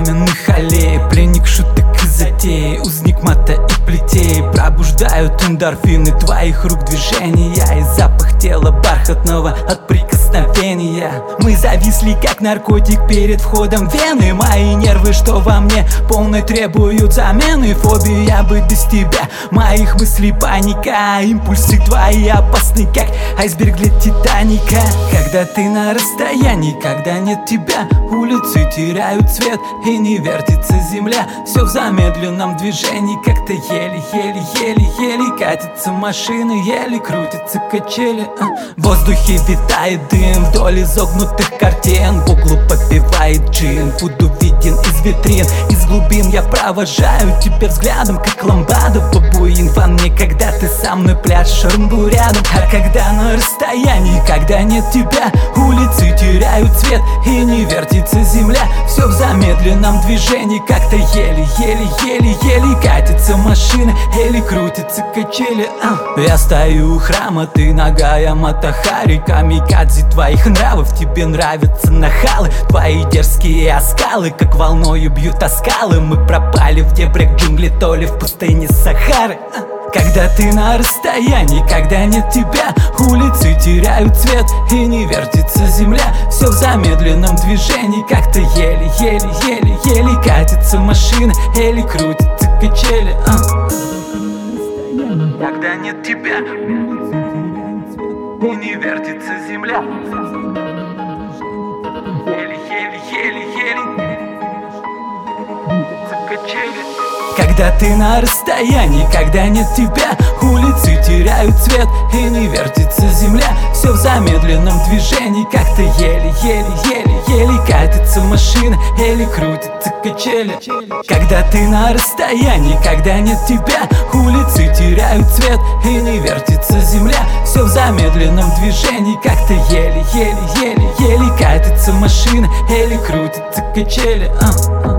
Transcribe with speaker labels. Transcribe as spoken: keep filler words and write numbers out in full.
Speaker 1: каменных аллей, пленник шуток и затей, узник мата и плетей. Пробуждают эндорфины твоих рук движения и запах тела бархатного от прикосновения. Мы зависли как наркотик перед входом в вены. Мои нервы, что во мне, полной требуют замены. Фобия быть без тебя, моих мыслей паника. Импульсы твои опасны, как айсберг для Титаника. Когда ты на расстоянии, когда нет тебя, улицы теряют цвет и не вертится земля. Все в замедленном движении, как-то еле-еле-еле-еле катятся машины, еле крутятся качели. В воздухе витает дым вдоль изогнутых картин. В углу попивает джин, буду виден из витрин. Из глубин я провожаю тебя взглядом, как ламбада бабуин во мне, когда ты со мной пляшешь румбу рядом. А когда на расстоянии, когда нет тебя, улицы теряют цвет и не вертится земля. Все в замедленном движении, как-то еле-еле-еле-еле катятся машины, еле крутятся качели. а. Я стою у храма, ты нагая Матахари. Камикадзе твоих нравов, тебе нравятся нахалы. Твои дерзкие оскалы, как волною бьют о скалы. Мы пропали в дебрях джунглей, то ли в пустыне Сахары. Когда ты на расстоянии, когда нет тебя, улицы теряют цвет и не вертится земля. Все в замедленном движении, как-то еле-еле-еле-еле катятся машины, еле крутятся качели. а. Когда нет тебя, и не вертится земля. Еле-еле-еле-еле крутятся качели. Когда ты на расстоянии, когда нет тебя, улицы теряют цвет и не вертится земля. Все в замедленном движении, как-то еле-еле-еле-еле катятся машины, еле крутятся качели. Когда ты на расстоянии, когда нет тебя, улицы теряют цвет и не вертится земля. Все в замедленном движении, как-то еле-еле-еле-еле катятся машины, еле крутятся качели. а.